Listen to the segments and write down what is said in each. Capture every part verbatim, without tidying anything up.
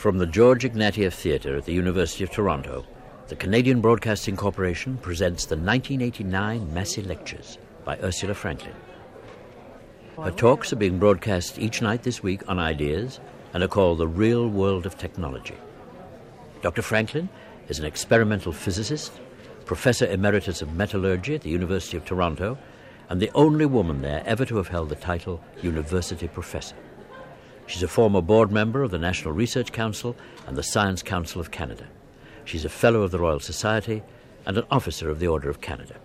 From the George Ignatieff Theatre at the University of Toronto, the Canadian Broadcasting Corporation presents the nineteen eighty-nine Massey Lectures by Ursula Franklin. Her talks are being broadcast each night this week on Ideas and are called The Real World of Technology. Doctor Franklin is an experimental physicist, Professor Emeritus of Metallurgy at the University of Toronto, and the only woman there ever to have held the title University Professor. She's a former board member of the National Research Council and the Science Council of Canada. She's a Fellow of the Royal Society and an Officer of the Order of Canada.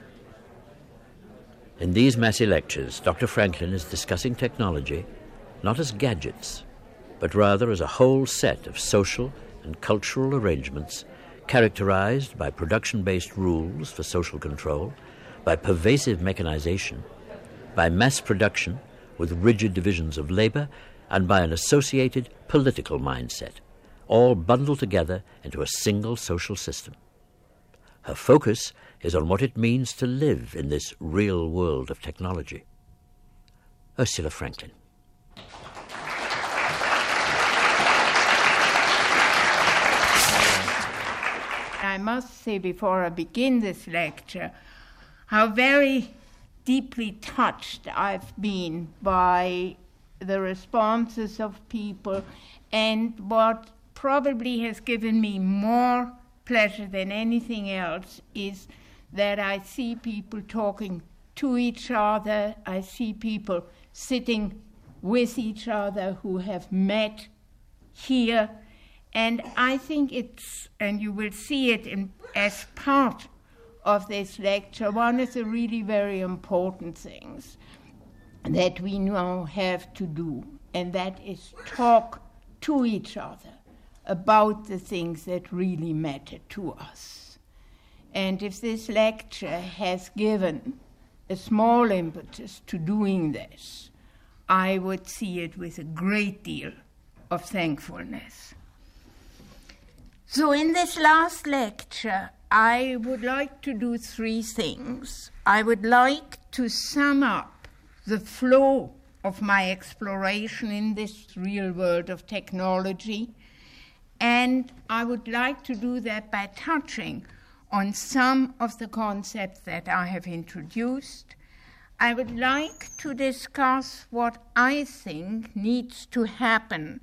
In these Massey Lectures, Doctor Franklin is discussing technology not as gadgets, but rather as a whole set of social and cultural arrangements characterized by production-based rules for social control, by pervasive mechanization, by mass production with rigid divisions of labor, and by an associated political mindset, all bundled together into a single social system. Her focus is on what it means to live in this real world of technology. Ursula Franklin. I must say before I begin this lecture how very deeply touched I've been by the responses of people, and what probably has given me more pleasure than anything else is that I see people talking to each other. I see people sitting with each other who have met here, and I think it's, and you will see it in, as part of this lecture, one of the really very important things that we now have to do, and that is talk to each other about the things that really matter to us. And if this lecture has given a small impetus to doing this, I would see it with a great deal of thankfulness. So in this last lecture, I would like to do three things. I would like to sum up the flow of my exploration in this real world of technology, and I would like to do that by touching on some of the concepts that I have introduced. I would like to discuss what I think needs to happen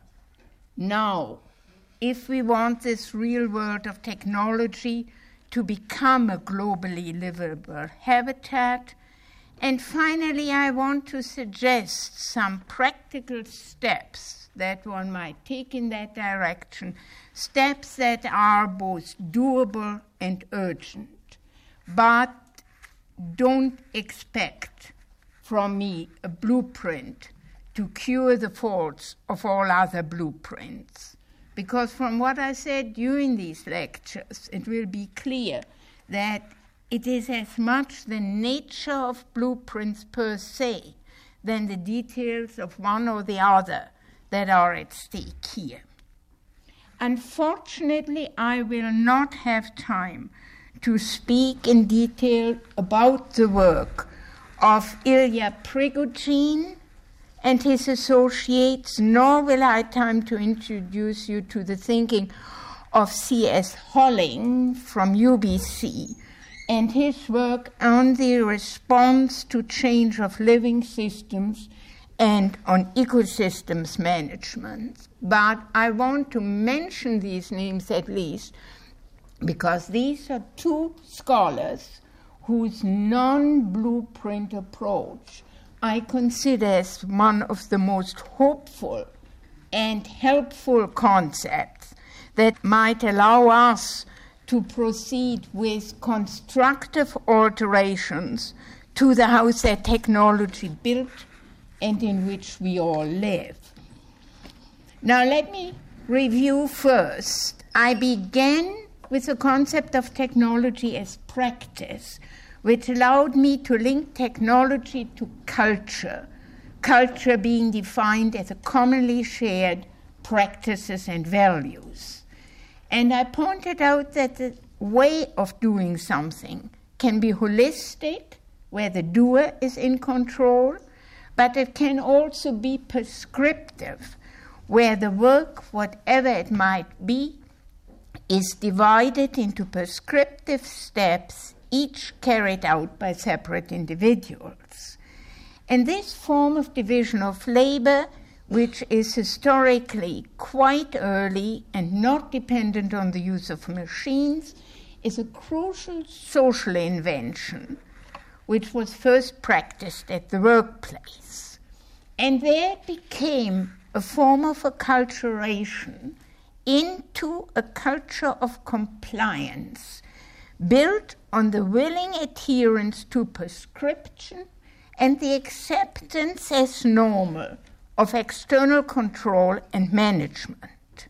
now if we want this real world of technology to become a globally livable habitat. And finally, I want to suggest some practical steps that one might take in that direction, steps that are both doable and urgent. But don't expect from me a blueprint to cure the faults of all other blueprints. Because from what I said during these lectures, it will be clear that it is as much the nature of blueprints per se than the details of one or the other that are at stake here. Unfortunately, I will not have time to speak in detail about the work of Ilya Prigogine and his associates, nor will I have time to introduce you to the thinking of C S Holling from U B C, and his work on the response to change of living systems and on ecosystems management. But I want to mention these names at least because these are two scholars whose non-blueprint approach I consider as one of the most hopeful and helpful concepts that might allow us to proceed with constructive alterations to the house that technology built and in which we all live. Now let me review first. I began with the concept of technology as practice, which allowed me to link technology to culture, culture being defined as a commonly shared practices and values. And I pointed out that the way of doing something can be holistic, where the doer is in control, but it can also be prescriptive, where the work, whatever it might be, is divided into prescriptive steps, each carried out by separate individuals. And this form of division of labor, which is historically quite early and not dependent on the use of machines, is a crucial social invention which was first practiced at the workplace. And there it became a form of acculturation into a culture of compliance, built on the willing adherence to prescription and the acceptance as normal of external control and management.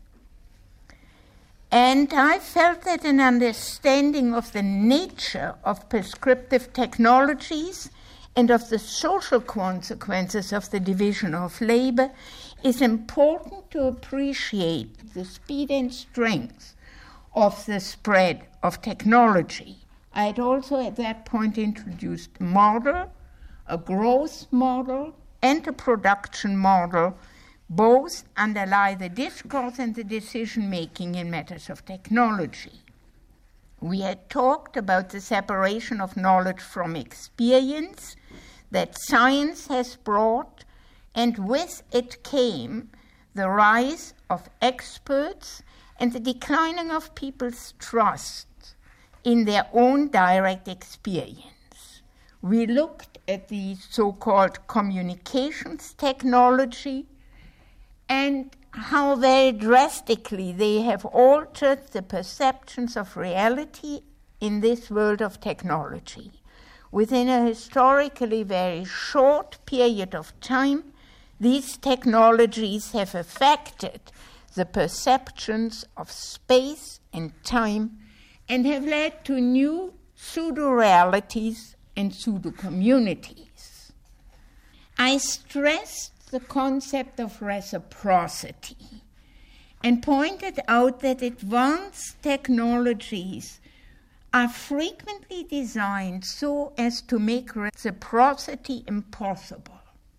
And I felt that an understanding of the nature of prescriptive technologies and of the social consequences of the division of labor is important to appreciate the speed and strength of the spread of technology. I had also at that point introduced a model, a growth model, and a production model. Both underlie the discourse and the decision-making in matters of technology. We had talked about the separation of knowledge from experience that science has brought, and with it came the rise of experts and the declining of people's trust in their own direct experience. We looked at the so-called communications technology and how very drastically they have altered the perceptions of reality in this world of technology. Within a historically very short period of time, these technologies have affected the perceptions of space and time and have led to new pseudo-realities and pseudo-communities. I stressed the concept of reciprocity and pointed out that advanced technologies are frequently designed so as to make reciprocity impossible.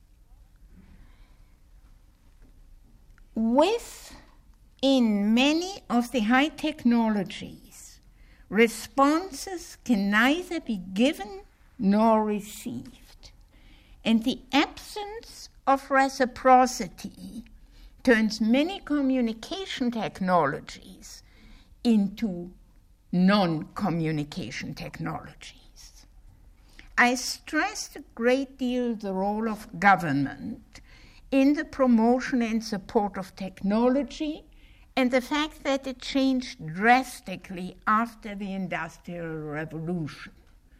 Within many of the high technologies, responses can neither be given nor received, and the absence of reciprocity turns many communication technologies into non-communication technologies. I stressed a great deal the role of government in the promotion and support of technology and the fact that it changed drastically after the Industrial Revolution.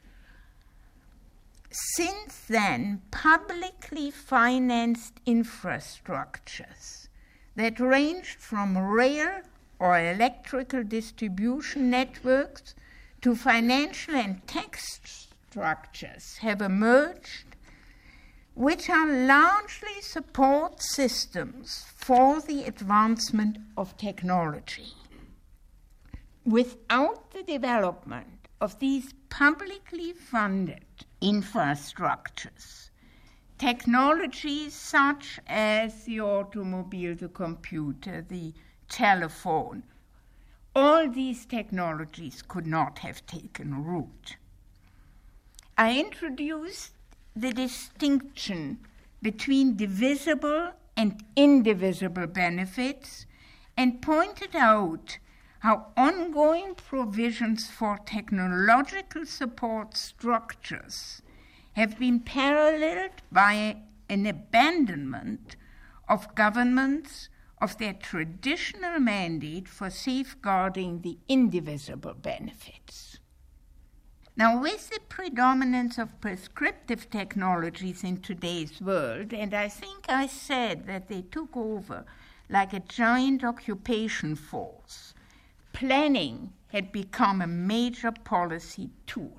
Since then, publicly financed infrastructures that ranged from rail or electrical distribution networks to financial and tax structures have emerged, which are largely support systems for the advancement of technology. Without the development of these publicly funded infrastructures, technologies such as the automobile, the computer, the telephone, all these technologies could not have taken root. I introduced the distinction between divisible and indivisible benefits and pointed out how ongoing provisions for technological support structures have been paralleled by an abandonment of governments of their traditional mandate for safeguarding the indivisible benefits. Now, with the predominance of prescriptive technologies in today's world, and I think I said that they took over like a giant occupation force, planning had become a major policy tool.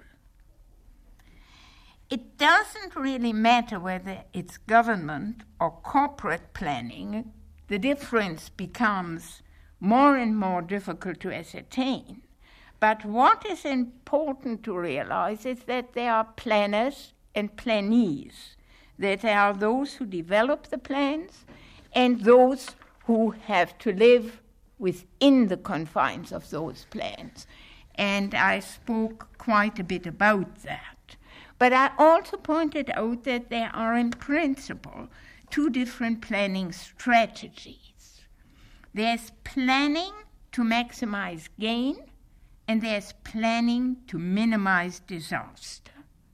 It doesn't really matter whether it's government or corporate planning. The difference becomes more and more difficult to ascertain. But what is important to realize is that there are planners and plannees, that there are those who develop the plans and those who have to live within the confines of those plans. And I spoke quite a bit about that. But I also pointed out that there are, in principle, two different planning strategies. There's planning to maximize gain, and there's planning to minimize disaster.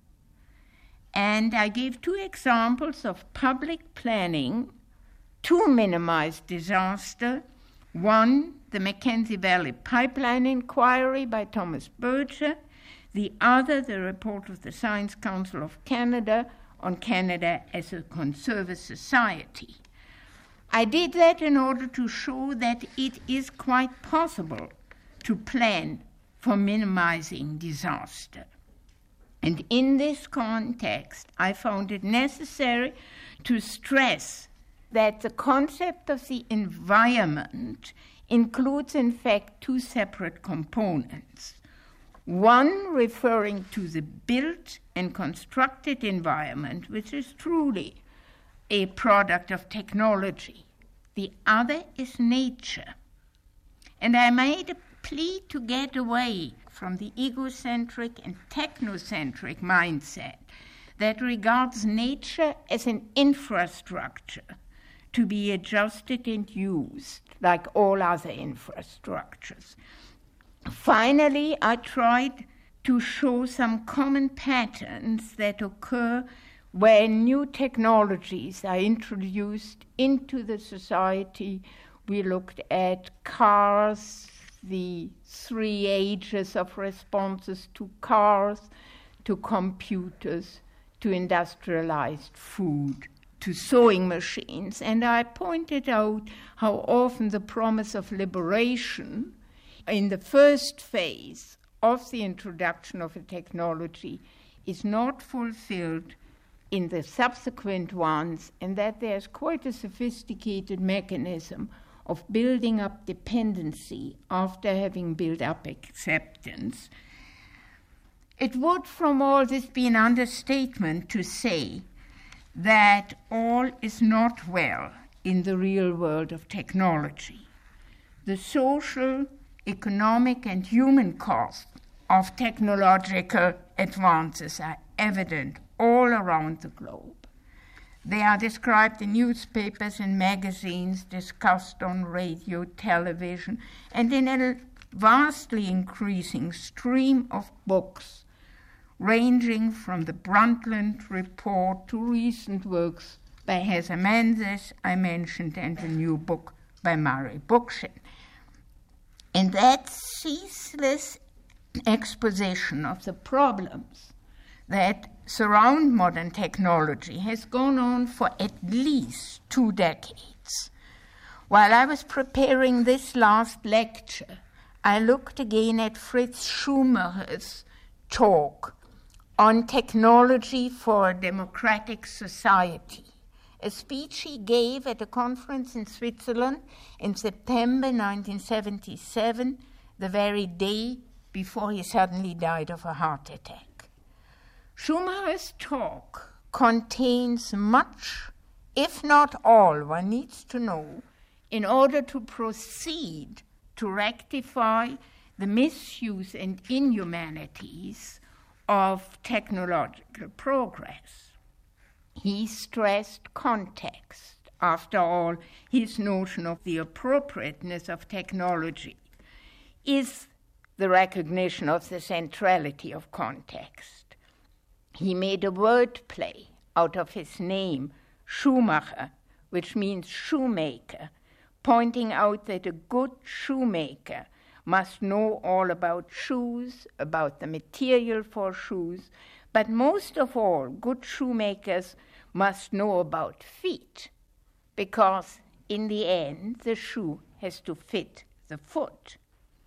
And I gave two examples of public planning to minimize disaster. One, the Mackenzie Valley Pipeline Inquiry by Thomas Berger. The other, the report of the Science Council of Canada on Canada as a conservative society. I did that in order to show that it is quite possible to plan for minimizing disaster. And in this context, I found it necessary to stress that the concept of the environment includes, in fact, two separate components. One referring to the built and constructed environment, which is truly a product of technology. The other is nature. And I made a plea to get away from the egocentric and technocentric mindset that regards nature as an infrastructure to be adjusted and used like all other infrastructures. Finally, I tried to show some common patterns that occur when new technologies are introduced into the society. We looked at cars, the three ages of responses to cars, to computers, to industrialized food, to sewing machines. And I pointed out how often the promise of liberation in the first phase of the introduction of a technology is not fulfilled in the subsequent ones, and that there's quite a sophisticated mechanism of building up dependency after having built up acceptance. It would, from all this, be an understatement to say that all is not well in the real world of technology. The social, economic, and human costs of technological advances are evident all around the globe. They are described in newspapers and magazines, discussed on radio, television, and in a vastly increasing stream of books, ranging from the Brundtland Report to recent works by Heather Menzies, I mentioned, and a new book by Murray Bookchin. And that ceaseless exposition of the problems that surround modern technology has gone on for at least two decades. While I was preparing this last lecture, I looked again at Fritz Schumacher's talk on technology for a democratic society, a speech he gave at a conference in Switzerland in September nineteen seventy-seven, the very day before he suddenly died of a heart attack. Schumacher's talk contains much, if not all, one needs to know in order to proceed to rectify the misuse and inhumanities of technological progress. He stressed context. After all, his notion of the appropriateness of technology is the recognition of the centrality of context. He made a word play out of his name, Schumacher, which means shoemaker, pointing out that a good shoemaker must know all about shoes, about the material for shoes, but most of all, good shoemakers must know about feet, because in the end, the shoe has to fit the foot.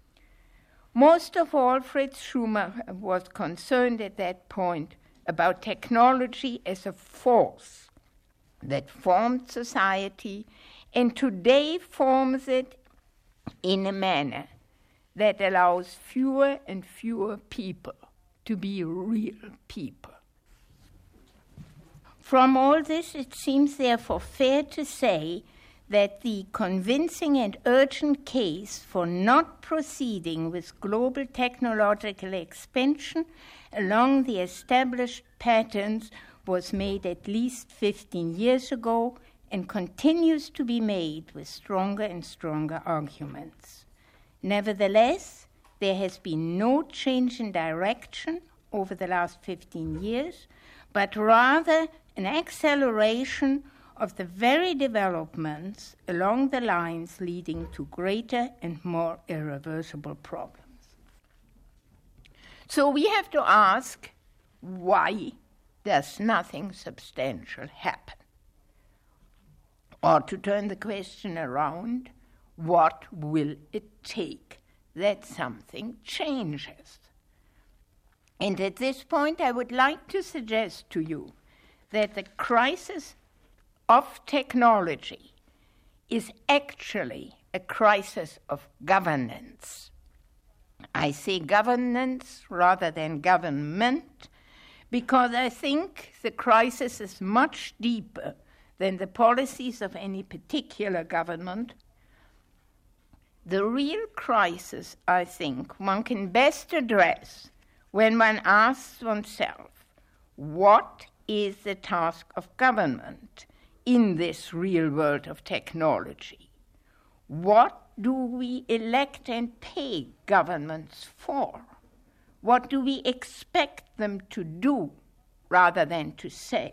Most of all, Fritz Schumacher was concerned at that point about technology as a force that formed society and today forms it in a manner that allows fewer and fewer people to be real people. From all this, it seems therefore fair to say that the convincing and urgent case for not proceeding with global technological expansion along the established patterns was made at least fifteen years ago and continues to be made with stronger and stronger arguments. Nevertheless, there has been no change in direction over the last fifteen years, but rather an acceleration of the very developments along the lines leading to greater and more irreversible problems. So we have to ask, why does nothing substantial happen? Or to turn the question around, what will it take that something changes? And at this point, I would like to suggest to you that the crisis of technology is actually a crisis of governance. I say governance rather than government because I think the crisis is much deeper than the policies of any particular government. The real crisis, I think, one can best address when one asks oneself, what is the task of government in this real world of technology? What do we elect and pay governments for? What do we expect them to do rather than to say?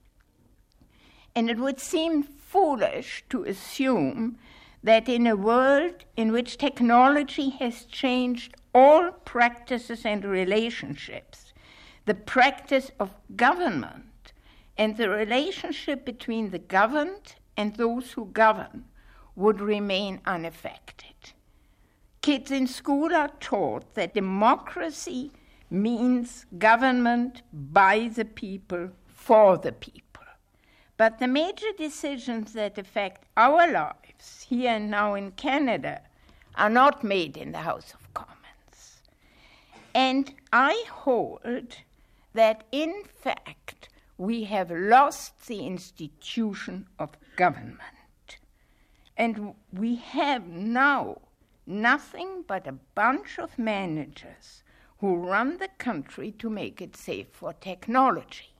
And it would seem foolish to assume that in a world in which technology has changed all practices and relationships, the practice of government and the relationship between the governed and those who govern would remain unaffected. Kids in school are taught that democracy means government by the people, for the people. But the major decisions that affect our lives here and now in Canada are not made in the House of Commons. And I hold that, in fact, we have lost the institution of government. And we have now nothing but a bunch of managers who run the country to make it safe for technology.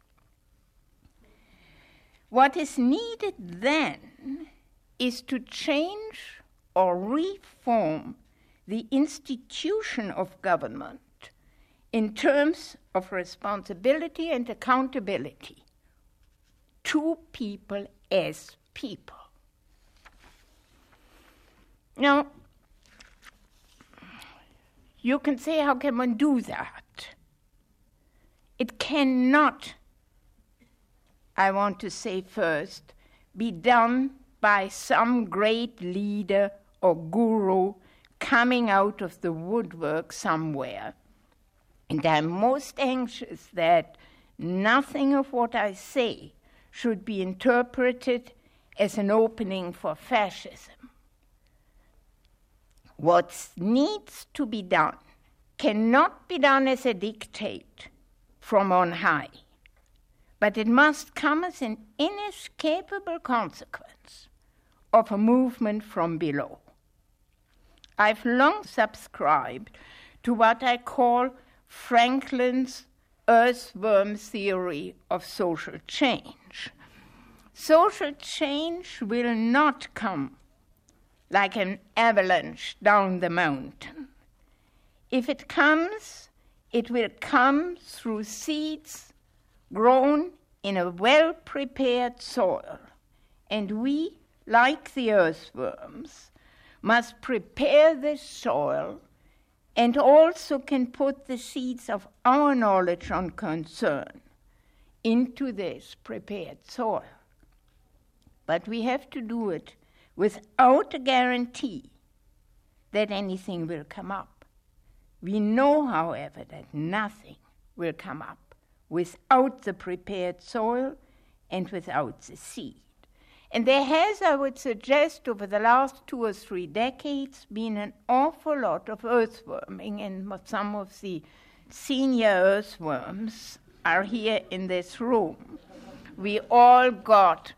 What is needed then is to change or reform the institution of government in terms of responsibility and accountability to people as people. Now, you can say, how can one do that? It cannot, I want to say first, be done by some great leader or guru coming out of the woodwork somewhere. And I'm most anxious that nothing of what I say should be interpreted as an opening for fascism. What needs to be done cannot be done as a dictate from on high, but it must come as an inescapable consequence of a movement from below. I've long subscribed to what I call Franklin's earthworm theory of social change. Social change will not come like an avalanche down the mountain. If it comes, it will come through seeds grown in a well-prepared soil. And we, like the earthworms, must prepare this soil and also can put the seeds of our knowledge and concern into this prepared soil. But we have to do it without a guarantee that anything will come up. We know, however, that nothing will come up without the prepared soil and without the seed. And there has, I would suggest, over the last two or three decades, been an awful lot of earthworming, and some of the senior earthworms are here in this room. We all got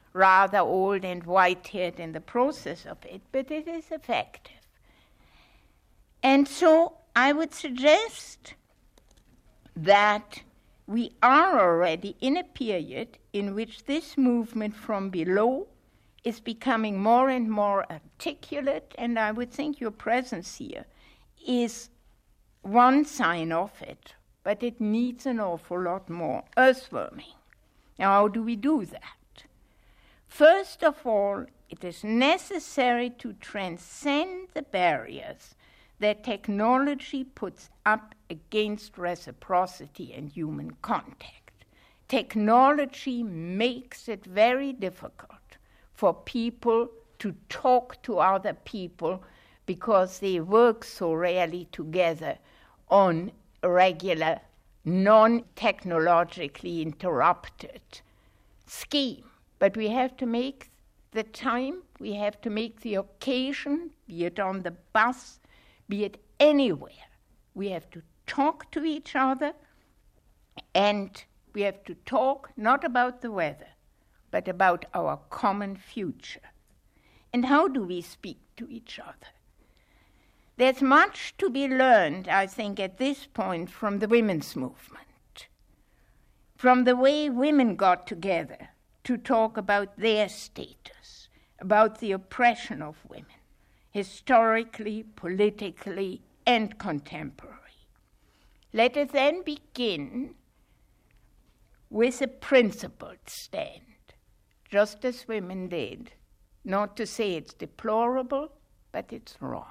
rather old and white-haired in the process of it, but it is effective. And so I would suggest that we are already in a period in which this movement from below is becoming more and more articulate, and I would think your presence here is one sign of it, but it needs an awful lot more earthworming. Now, how do we do that? First of all, it is necessary to transcend the barriers that technology puts up against reciprocity and human contact. Technology makes it very difficult for people to talk to other people because they work so rarely together on a regular, non-technologically interrupted scheme. But we have to make the time, we have to make the occasion, be it on the bus, be it anywhere. We have to talk to each other, and we have to talk not about the weather, but about our common future. And how do we speak to each other? There's much to be learned, I think, at this point from the women's movement, from the way women got together to talk about their status, about the oppression of women, historically, politically, and contemporary. Let us then begin with a principled stand, just as women did, not to say it's deplorable, but it's wrong.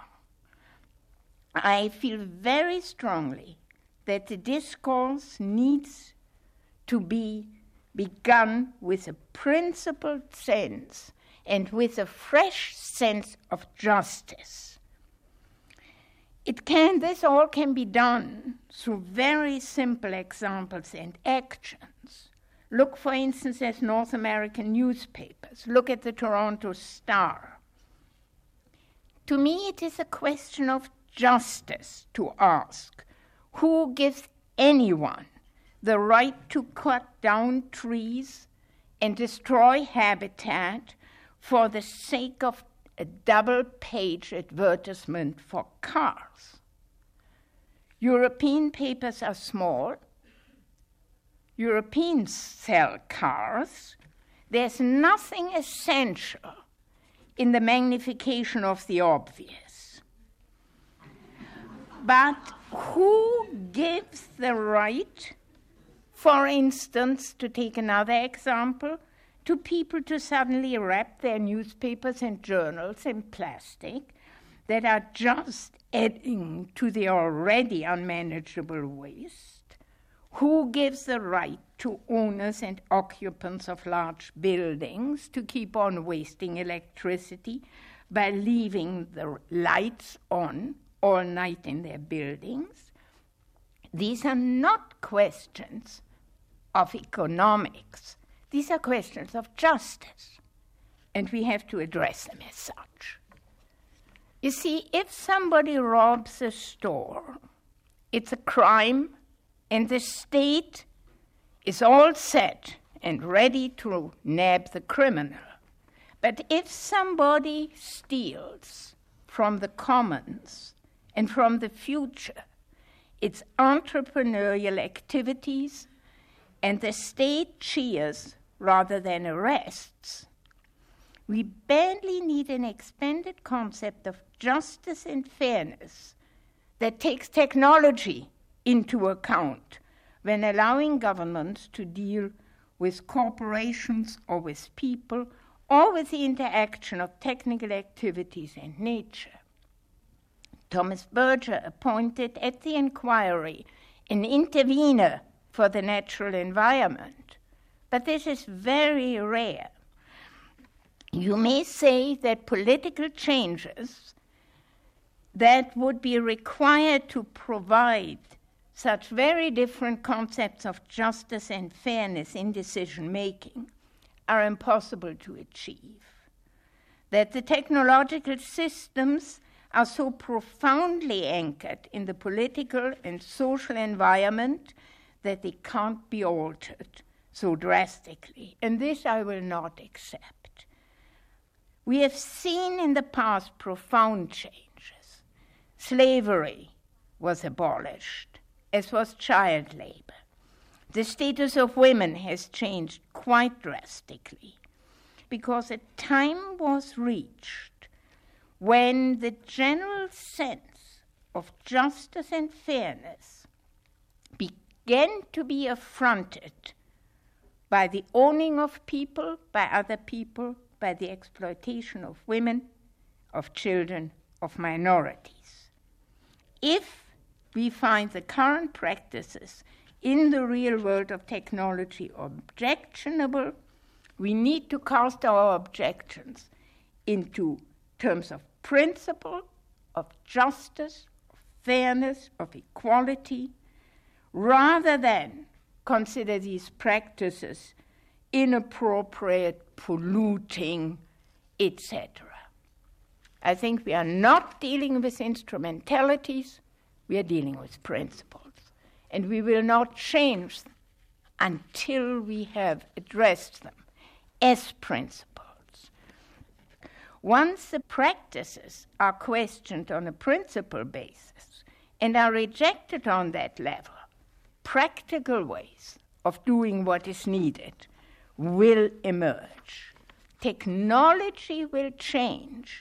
I feel very strongly that the discourse needs to be begun with a principled sense and with a fresh sense of justice. It can, this all can be done through very simple examples and actions. Look, for instance, at North American newspapers. Look at the Toronto Star. To me, it is a question of justice to ask who gives anyone the right to cut down trees and destroy habitat for the sake of a double-page advertisement for cars. European papers are small. Europeans sell cars. There's nothing essential in the magnification of the obvious. But who gives the right, for instance, to take another example, to people to suddenly wrap their newspapers and journals in plastic that are just adding to the already unmanageable waste? Who gives the right to owners and occupants of large buildings to keep on wasting electricity by leaving the lights on all night in their buildings? These are not questions of economics. These are questions of justice, and we have to address them as such. You see, if somebody robs a store, it's a crime, and the state is all set and ready to nab the criminal. But if somebody steals from the commons and from the future, it's entrepreneurial activities, and the state cheers rather than arrests. We badly need an expanded concept of justice and fairness that takes technology into account when allowing governments to deal with corporations or with people or with the interaction of technical activities and nature. Thomas Berger appointed at the inquiry an intervener for the natural environment, but this is very rare. You may say that political changes that would be required to provide such very different concepts of justice and fairness in decision-making are impossible to achieve, that the technological systems are so profoundly anchored in the political and social environment that they can't be altered so drastically, and this I will not accept. We have seen in the past profound changes. Slavery was abolished, as was child labor. The status of women has changed quite drastically because a time was reached when the general sense of justice and fairness began to be affronted by the owning of people, by other people, by the exploitation of women, of children, of minorities. If we find the current practices in the real world of technology objectionable, we need to cast our objections into terms of principle, of justice, of fairness, of equality, rather than consider these practices inappropriate, polluting, et cetera. I think we are not dealing with instrumentalities, we are dealing with principles. And we will not change them until we have addressed them as principles. Once the practices are questioned on a principle basis and are rejected on that level, practical ways of doing what is needed will emerge. Technology will change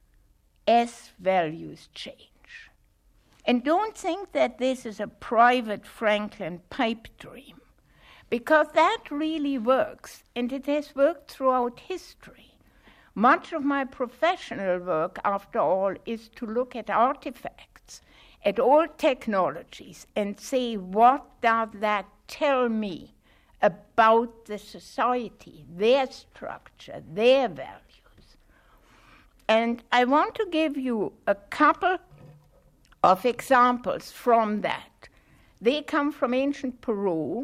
as values change. And don't think that this is a private Franklin pipe dream, because that really works, and it has worked throughout history. Much of my professional work, after all, is to look at artifacts, at old technologies, and say, what does that tell me about the society, their structure, their values? And I want to give you a couple of examples from that. They come from ancient Peru,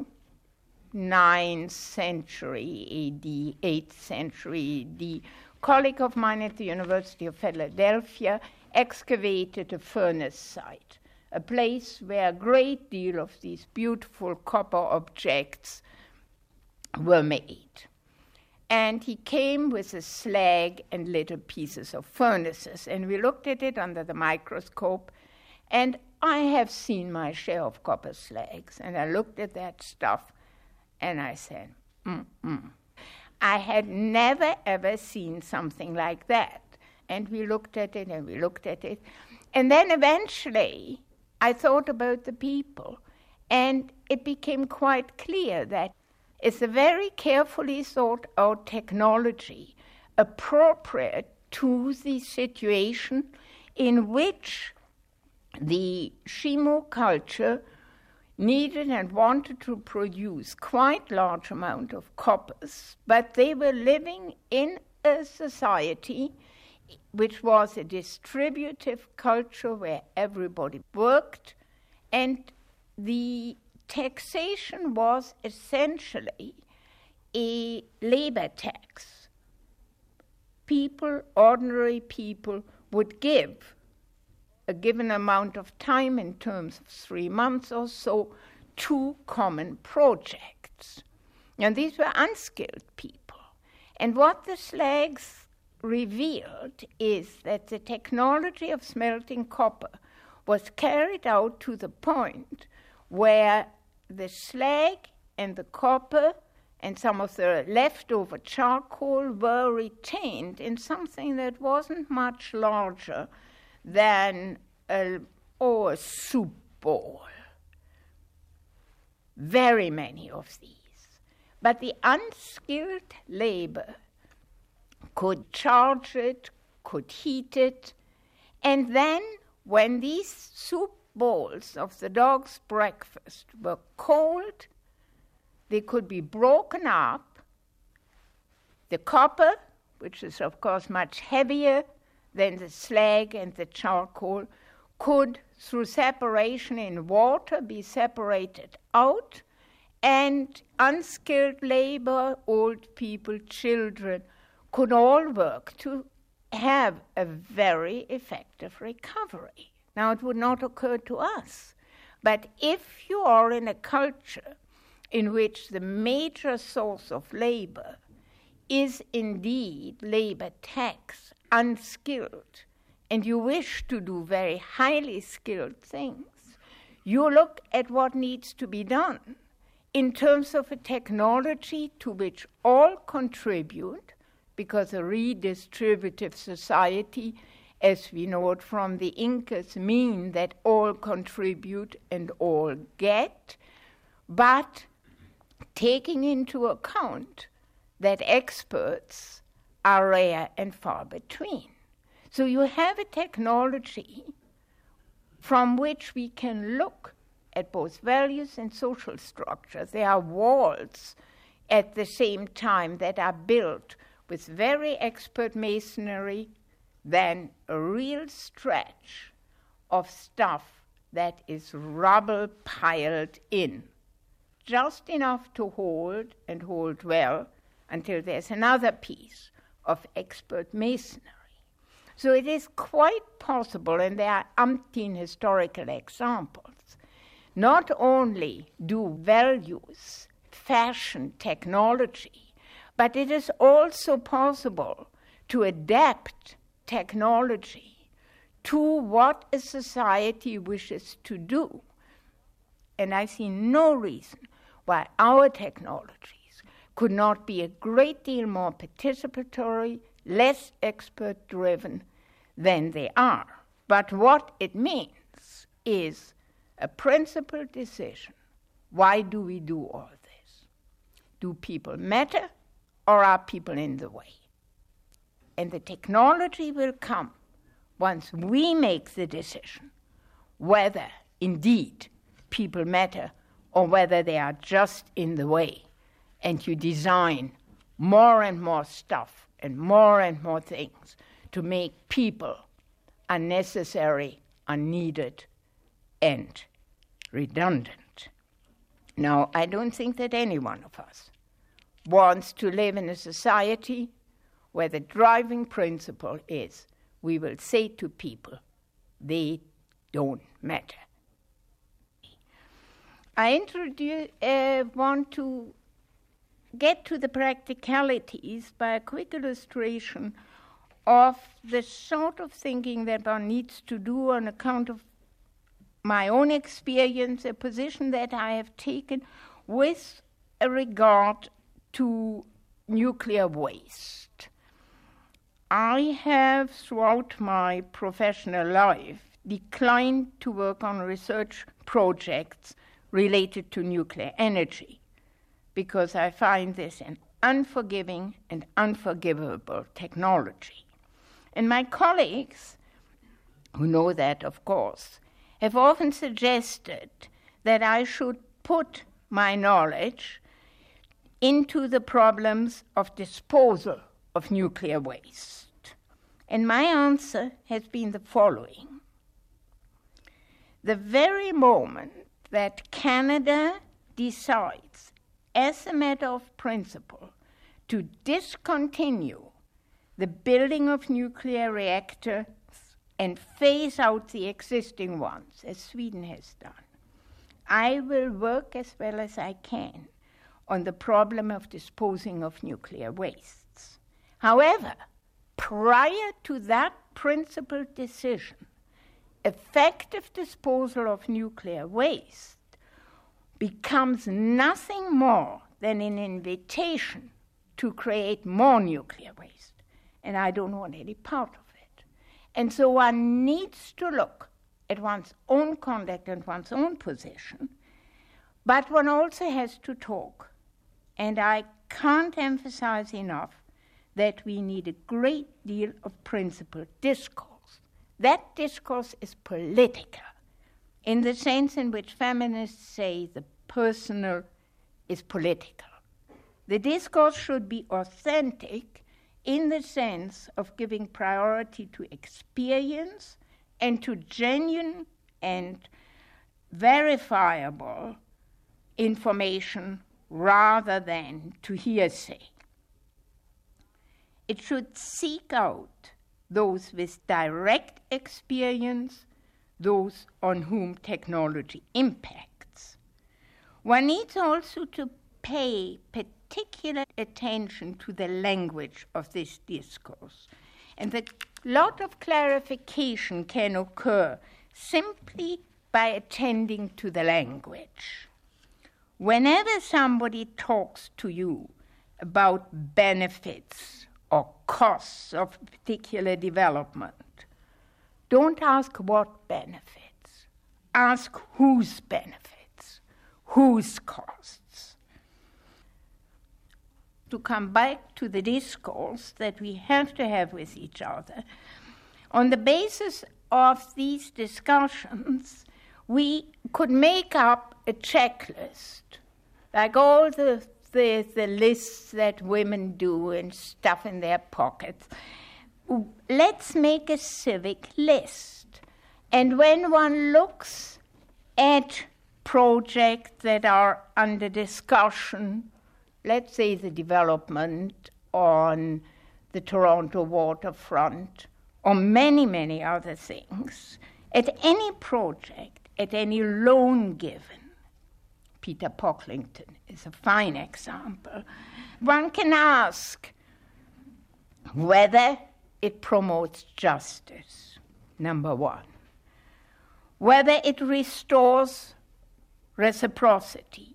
ninth century A D, eighth century A D. A colleague of mine at the University of Philadelphia excavated a furnace site, a place where a great deal of these beautiful copper objects were made. And he came with a slag and little pieces of furnaces, and we looked at it under the microscope. And I have seen my share of copper slags, and I looked at that stuff, and I said, mm-mm. I had never, ever seen something like that. And we looked at it, and we looked at it. And then eventually, I thought about the people, and it became quite clear that it's a very carefully thought out technology appropriate to the situation in which the Shimo culture needed and wanted to produce quite large amount of coppers, but they were living in a society which was a distributive culture where everybody worked, and the taxation was essentially a labor tax. People, ordinary people, would give a given amount of time in terms of three months or so to common projects. And these were unskilled people. And what the slags revealed is that the technology of smelting copper was carried out to the point where the slag and the copper and some of the leftover charcoal were retained in something that wasn't much larger than a, oh, a soup bowl. Very many of these. But the unskilled labor could charge it, could heat it, and then when these soup bowls of the dog's breakfast were cold, they could be broken up. The copper, which is of course much heavier than the slag and the charcoal, could, through separation in water, be separated out, and unskilled labor, old people, children, could all work to have a very effective recovery. Now, it would not occur to us, but if you are in a culture in which the major source of labor is indeed labor tax, unskilled, and you wish to do very highly skilled things, you look at what needs to be done in terms of a technology to which all contribute, because a redistributive society, as we know it from the Incas, mean that all contribute and all get, but taking into account that experts are rare and far between. So you have a technology from which we can look at both values and social structures. There are walls at the same time that are built with very expert masonry, then a real stretch of stuff that is rubble piled in, just enough to hold and hold well until there's another piece of expert masonry. So it is quite possible, and there are umpteen historical examples, not only do values fashion technology, but it is also possible to adapt technology to what a society wishes to do. And I see no reason why our technologies could not be a great deal more participatory, less expert-driven than they are. But what it means is a principled decision. Why do we do all this? Do people matter, or are people in the way? And the technology will come once we make the decision whether indeed people matter or whether they are just in the way, and you design more and more stuff and more and more things to make people unnecessary, unneeded, and redundant. Now, I don't think that any one of us wants to live in a society where the driving principle is we will say to people, they don't matter. I introduce, uh, want to get to the practicalities by a quick illustration of the sort of thinking that one needs to do on account of my own experience, a position that I have taken with a regard to nuclear waste. I have, throughout my professional life, declined to work on research projects related to nuclear energy, because I find this an unforgiving and unforgivable technology. And my colleagues, who know that, of course, have often suggested that I should put my knowledge into the problems of disposal of nuclear waste. And my answer has been the following. The very moment that Canada decides, as a matter of principle, to discontinue the building of nuclear reactors and phase out the existing ones, as Sweden has done, I will work as well as I can on the problem of disposing of nuclear wastes. However, prior to that principled decision, effective disposal of nuclear waste becomes nothing more than an invitation to create more nuclear waste. And I don't want any part of it. And so one needs to look at one's own conduct and one's own position, but one also has to talk. And I can't emphasize enough that we need a great deal of principled discourse. That discourse is political, in the sense in which feminists say the personal is political. The discourse should be authentic in the sense of giving priority to experience and to genuine and verifiable information rather than to hearsay. It should seek out those with direct experience, those on whom technology impacts. One needs also to pay particular attention to the language of this discourse. And a lot of clarification can occur simply by attending to the language. Whenever somebody talks to you about benefits or costs of a particular development, don't ask what benefits. Ask whose benefits, whose costs. To come back to the discourse that we have to have with each other, on the basis of these discussions, we could make up a checklist, like all the, the, the lists that women do and stuff in their pockets. Let's make a civic list. And when one looks at projects that are under discussion, let's say the development on the Toronto waterfront, or many, many other things, at any project, at any loan given, Peter Pocklington is a fine example, one can ask whether it promotes justice, number one, whether it restores reciprocity,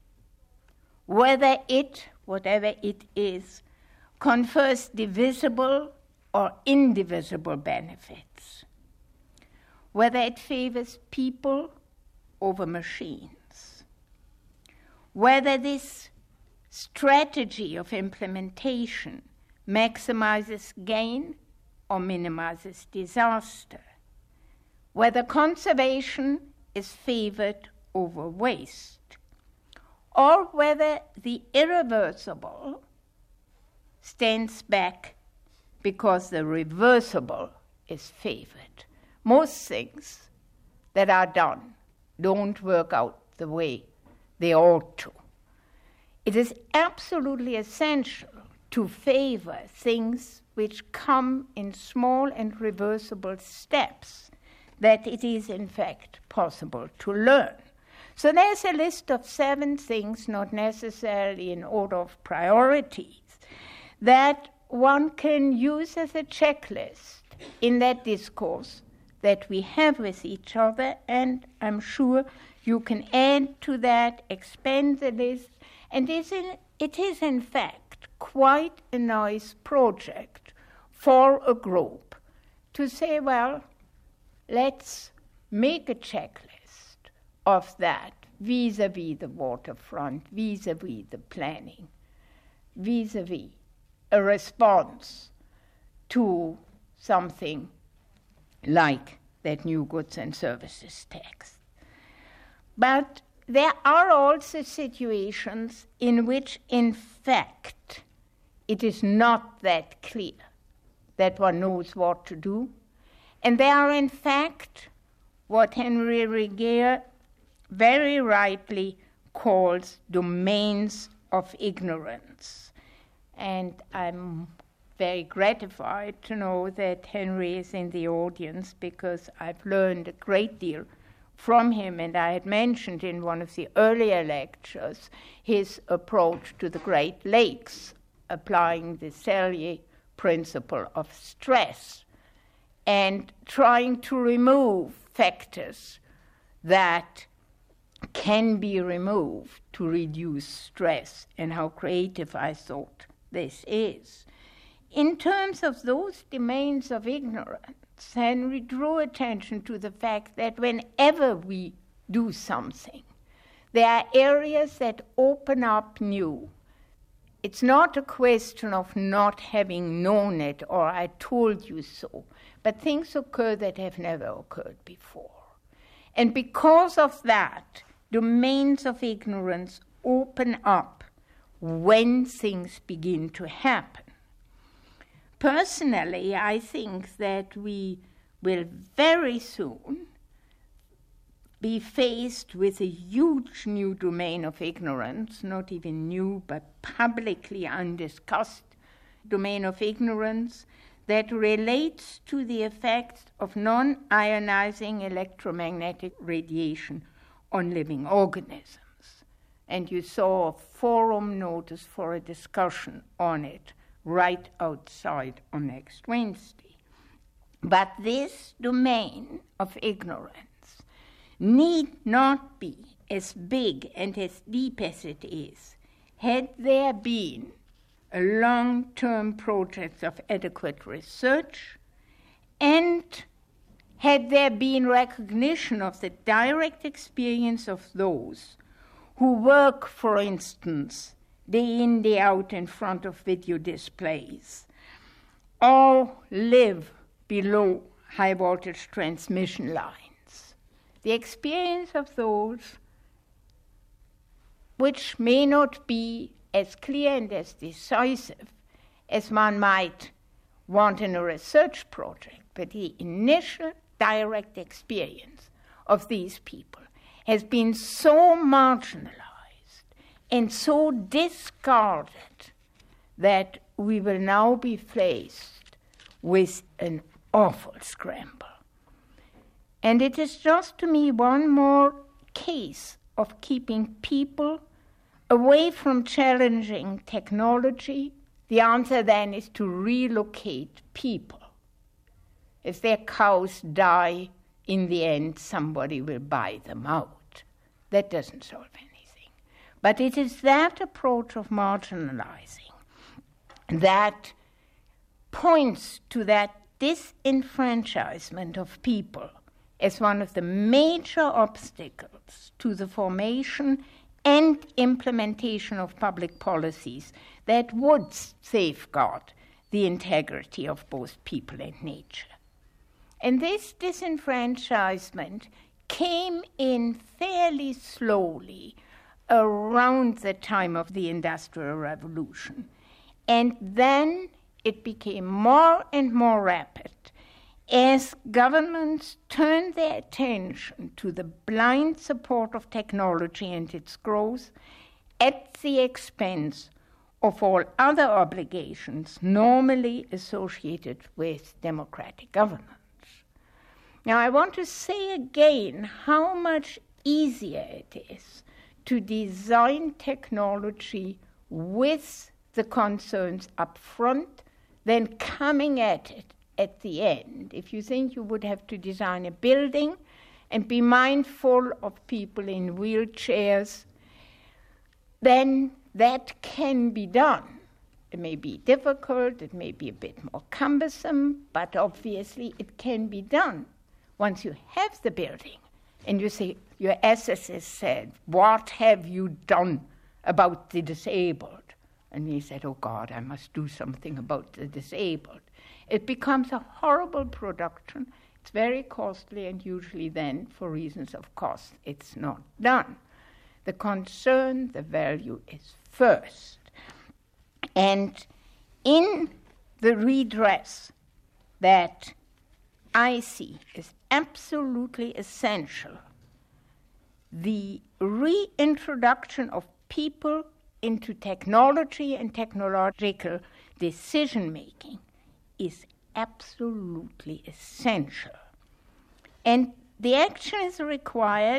whether it, whatever it is, confers divisible or indivisible benefits, whether it favors people over machines, whether this strategy of implementation maximizes gain or minimizes disaster, whether conservation is favored over waste, or whether the irreversible stands back because the reversible is favored. Most things that are done don't work out the way they ought to. It is absolutely essential to favor things which come in small and reversible steps that it is in fact possible to learn. So there's a list of seven things, not necessarily in order of priorities, that one can use as a checklist in that discourse that we have with each other, and I'm sure you can add to that, expand the list, and it is in, it is in fact quite a nice project for a group to say, well, let's make a checklist of that vis-a-vis the waterfront, vis-a-vis the planning, vis-a-vis a response to something like that new goods and services tax. But there are also situations in which, in fact, it is not that clear that one knows what to do. And there are, in fact, what Henry Regier very rightly calls domains of ignorance. And I'm very gratified to know that Henry is in the audience, because I've learned a great deal from him, and I had mentioned in one of the earlier lectures his approach to the Great Lakes, applying the Selye principle of stress and trying to remove factors that can be removed to reduce stress, and how creative I thought this is. In terms of those domains of ignorance, Henry drew attention to the fact that whenever we do something, there are areas that open up new. It's not a question of not having known it or I told you so, but things occur that have never occurred before. And because of that, domains of ignorance open up when things begin to happen. Personally, I think that we will very soon be faced with a huge new domain of ignorance, not even new, but publicly undiscussed domain of ignorance that relates to the effects of non-ionizing electromagnetic radiation on living organisms. and you saw a forum notice for a discussion on it right outside on next Wednesday. But this domain of ignorance need not be as big and as deep as it is had there been a long-term project of adequate research, and had there been recognition of the direct experience of those who work, for instance, day in, day out in front of video displays, or live below high voltage transmission lines. The experience of those which may not be as clear and as decisive as one might want in a research project, but the initial direct experience of these people has been so marginalized and so discarded that we will now be faced with an awful scramble. And it is just to me one more case of keeping people away from challenging technology. The answer then is to relocate people. If their cows die, in the end, somebody will buy them out. That doesn't solve anything. But it is that approach of marginalizing that points to that disenfranchisement of people as one of the major obstacles to the formation and implementation of public policies that would safeguard the integrity of both people and nature. And this disenfranchisement came in fairly slowly around the time of the Industrial Revolution. And then it became more and more rapid as governments turned their attention to the blind support of technology and its growth at the expense of all other obligations normally associated with democratic governance. Now, I want to say again how much easier it is to design technology with the concerns up front than coming at it at the end. If you think you would have to design a building and be mindful of people in wheelchairs, then that can be done. It may be difficult, it may be a bit more cumbersome, but obviously it can be done. Once you have the building and you say, your assessor said, what have you done about the disabled? And he said, oh God, I must do something about the disabled. It becomes a horrible production. It's very costly, and usually then, for reasons of cost, it's not done. The concern, the value is first. And in the redress that I see is absolutely essential, the reintroduction of people into technology and technological decision-making is absolutely essential. And the action is required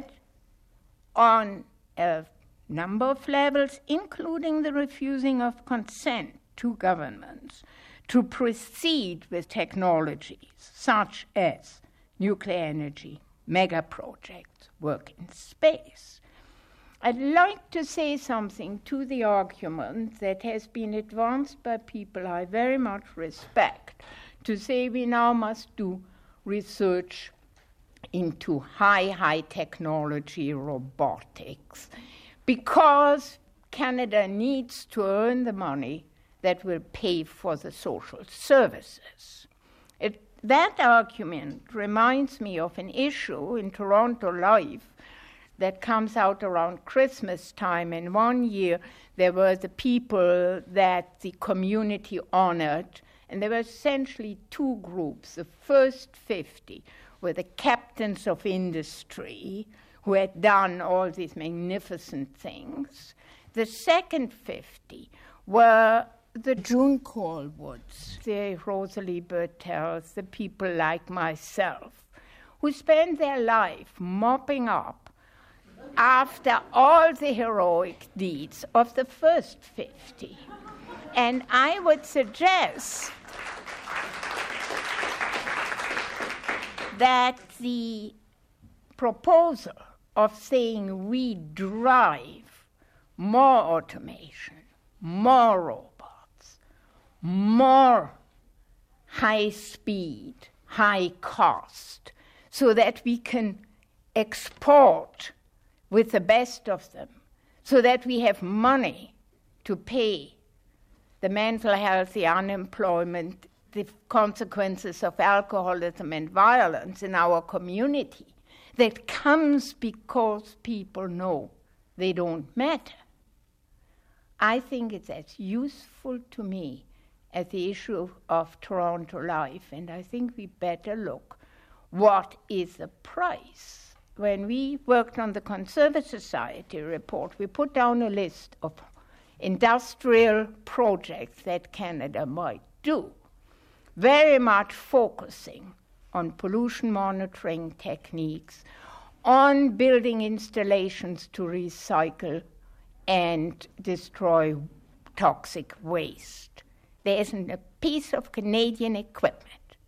on a number of levels, including the refusing of consent to governments to proceed with technologies such as nuclear energy, mega projects, work in space. I'd like to say something to the argument that has been advanced by people I very much respect, to say we now must do research into high, high technology robotics because Canada needs to earn the money that will pay for the social services. It, that argument reminds me of an issue in Toronto Life that comes out around Christmas time. And one year there were the people that the community honored, and there were essentially two groups. The first fifty were the captains of industry who had done all these magnificent things. The second fifty were the June Callwoods, the Rosalie Bertels, the people like myself, who spent their life mopping up after all the heroic deeds of the first fifty. And I would suggest that the proposal of saying we drive more automation, more robots, more high speed, high cost, so that we can export with the best of them, so that we have money to pay the mental health, the unemployment, the consequences of alcoholism and violence in our community, that comes because people know they don't matter. I think it's as useful to me as the issue of, of Toronto Life, and I think we better look what is the price. When we worked on the Conservative Society report, we put down a list of industrial projects that Canada might do, very much focusing on pollution monitoring techniques, on building installations to recycle and destroy toxic waste. There isn't a piece of Canadian equipment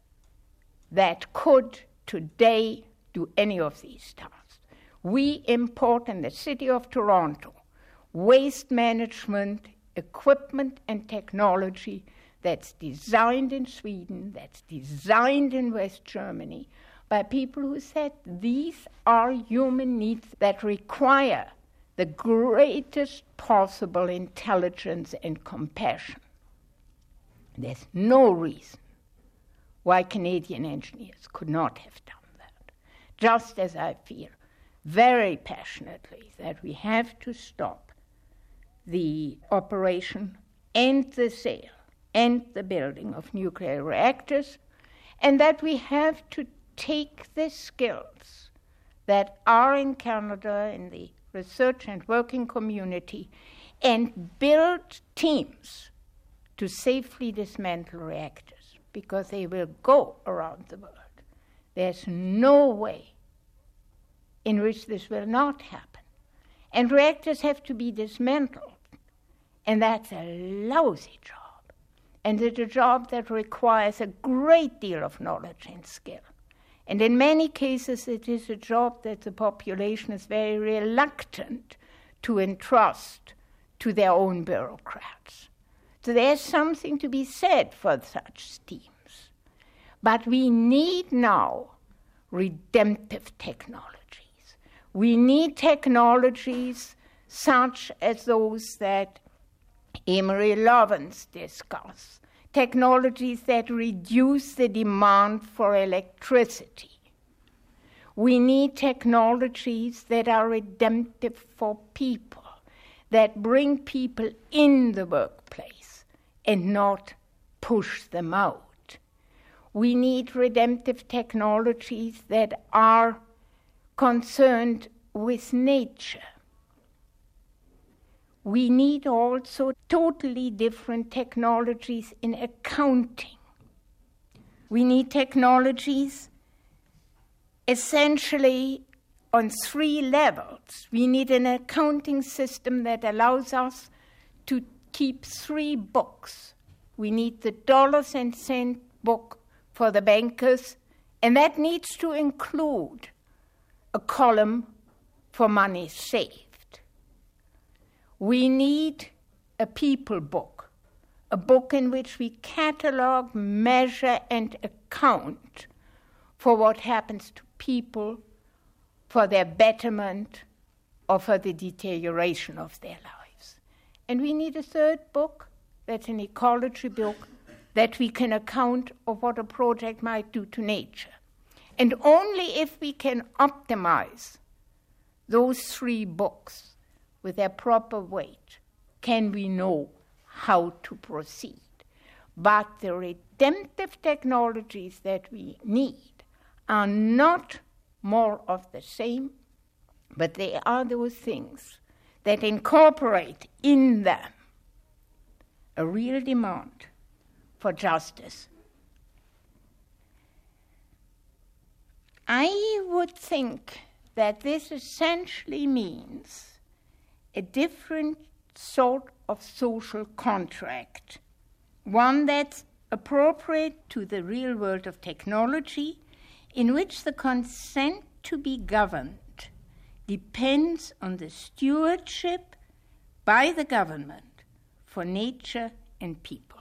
that could today do any of these tasks. We import in the city of Toronto waste management equipment and technology that's designed in Sweden, that's designed in West Germany, by people who said these are human needs that require the greatest possible intelligence and compassion. There's no reason why Canadian engineers could not have done that. Just as I feel very passionately that we have to stop the operation and the sale and the building of nuclear reactors, and that we have to take the skills that are in Canada in the research and working community and build teams to safely dismantle reactors, because they will go around the world. There's no way in which this will not happen. And reactors have to be dismantled, and that's a lousy job. And it's a job that requires a great deal of knowledge and skill. And in many cases, it is a job that the population is very reluctant to entrust to their own bureaucrats. So there's something to be said for such teams. But we need now redemptive technologies. We need technologies such as those that Amory Lovins discussed, technologies that reduce the demand for electricity. We need technologies that are redemptive for people, that bring people in the workplace and not push them out. We need redemptive technologies that are concerned with nature. We need also totally different technologies in accounting. We need technologies essentially on three levels. We need an accounting system that allows us to keep three books. We need the dollars and cent book for the bankers, and that needs to include a column for money saved. We need a people book, a book in which we catalog, measure, and account for what happens to people, for their betterment, or for the deterioration of their lives. And we need a third book, that's an ecology book, that we can account of what a project might do to nature. And only if we can optimize those three books with their proper weight can we know how to proceed. But the redemptive technologies that we need are not more of the same, but they are those things that incorporate in them a real demand for justice. I would think that this essentially means a different sort of social contract, one that's appropriate to the real world of technology, in which the consent to be governed depends on the stewardship by the government for nature and people.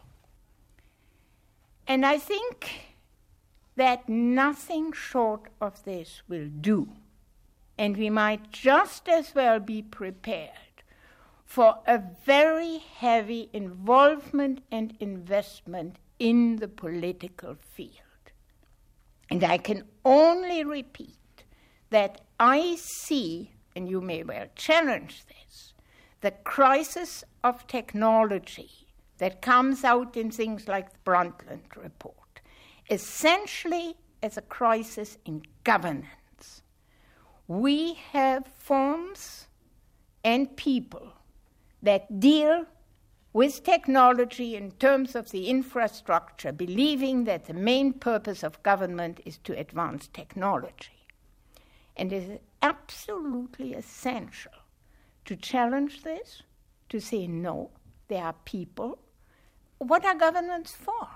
And I think that nothing short of this will do, and we might just as well be prepared for a very heavy involvement and investment in the political field. And I can only repeat that I see, and you may well challenge this, the crisis of technology that comes out in things like the Brundtland Report, essentially as a crisis in governance. We have forms and people that deal with technology in terms of the infrastructure, believing that the main purpose of government is to advance technology. And it is absolutely essential to challenge this, to say, no, there are people. What are governments for?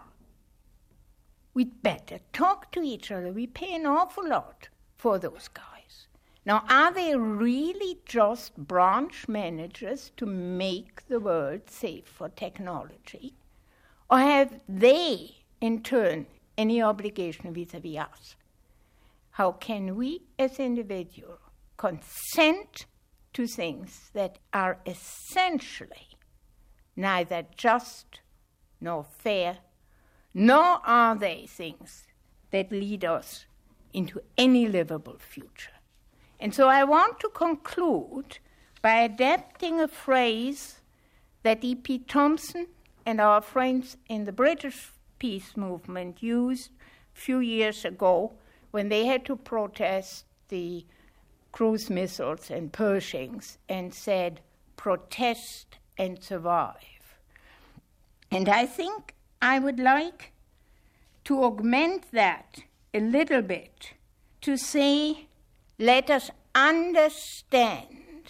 We'd better talk to each other. We pay an awful lot for those guys. Now, are they really just branch managers to make the world safe for technology? Or have they, in turn, any obligation vis-à-vis us? How can we, as individuals, consent to things that are essentially neither just nor fair, nor are they things that lead us into any livable future? And so I want to conclude by adapting a phrase that E P Thompson and our friends in the British peace movement used a few years ago when they had to protest the cruise missiles and Pershings and said, protest and survive. And I think I would like to augment that a little bit to say, let us understand,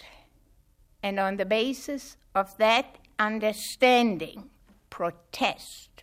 and on the basis of that understanding, protest,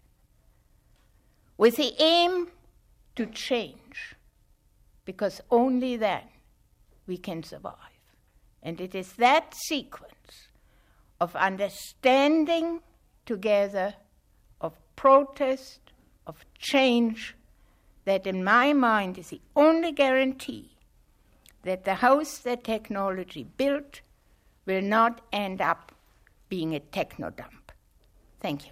with the aim to change, because only then we can survive. And it is that sequence of understanding together, of protest, of change, that in my mind is the only guarantee that the house that technology built will not end up being a techno-dump. Thank you.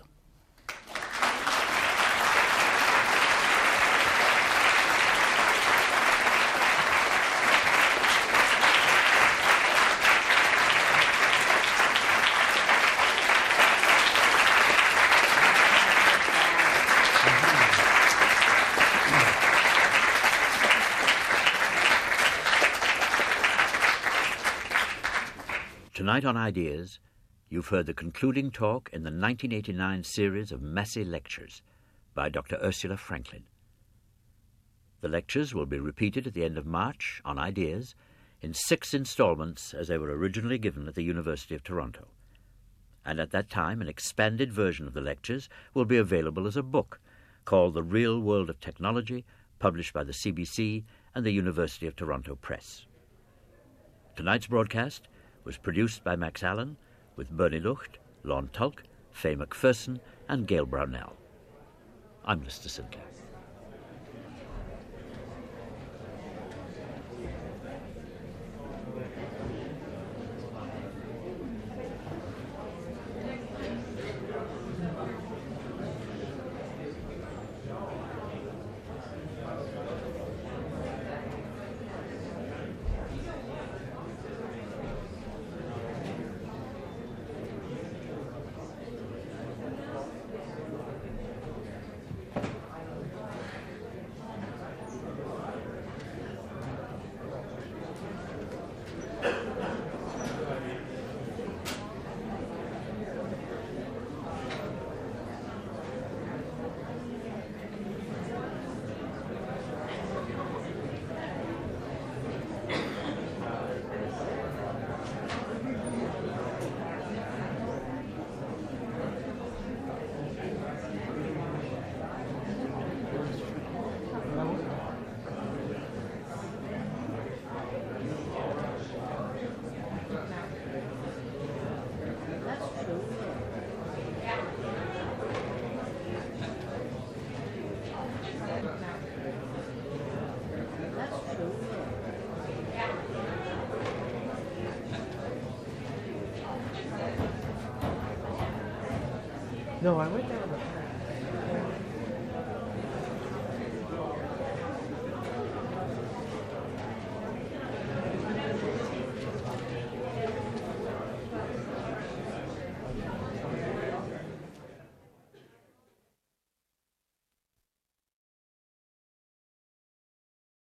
Tonight on Ideas, you've heard the concluding talk in the nineteen eighty-nine series of Massey Lectures by Doctor Ursula Franklin. The lectures will be repeated at the end of March on Ideas in six installments as they were originally given at the University of Toronto. And at that time, an expanded version of the lectures will be available as a book called The Real World of Technology, published by the C B C and the University of Toronto Press. Tonight's broadcast was produced by Max Allen, with Bernie Lucht, Lon Tulk, Faye McPherson, and Gail Brownell. I'm Lister Sinclair. No, I went there with a